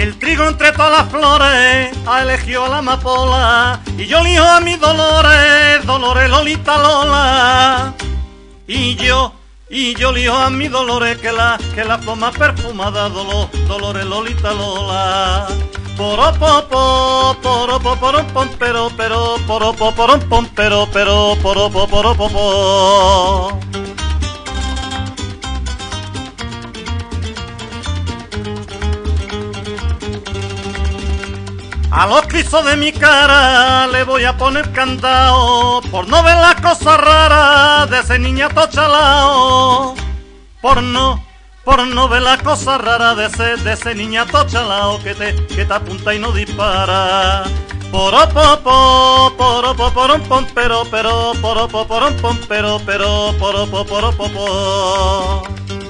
El trigo entre todas las flores ha elegido a la amapola, y yo elijo a mis Dolores, Dolores Lolita Lola. Y yo elijo a mis Dolores, que la flor más perfumada, Dolores Lolita Lola. Poropopo, poropoporopom, pero, poropoporopom, pero, poropoporopom. A los crisos de mi cara le voy a poner candado, por no ver las cosas raras de ese niñato chalao. Por no ver las cosas raras de ese niñato chalao que te apunta y no dispara. Poropopo, poropoporopom, pero, poropoporopom, pero, poropoporopom.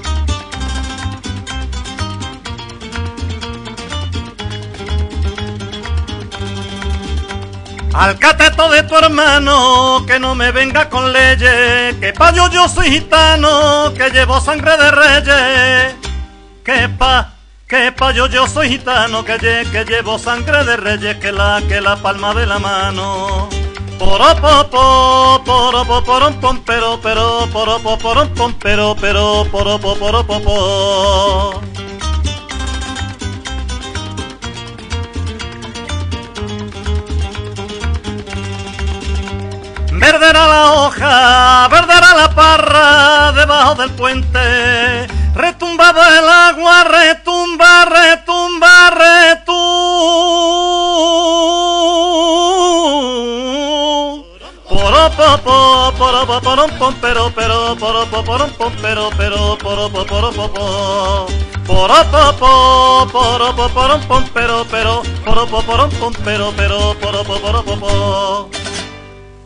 Al cateto de tu hermano, que no me venga con leyes, que pa' yo soy gitano, que llevo sangre de reyes. Que pa' yo soy gitano, que llevo sangre de reyes, que la palma de la mano. Poropopo, poropoporopom, pero, poropoporopom, pero, poropoporopom. Verde era la hoja, verde era la parra debajo del puente. Retumbaba el agua, retumba, retumba, poropopo, poropoporopom, pero, poropoporopom, pero, poropoporopom. Poropopo, poropoporopom, pero, poropoporopom, pero, poropoporopom.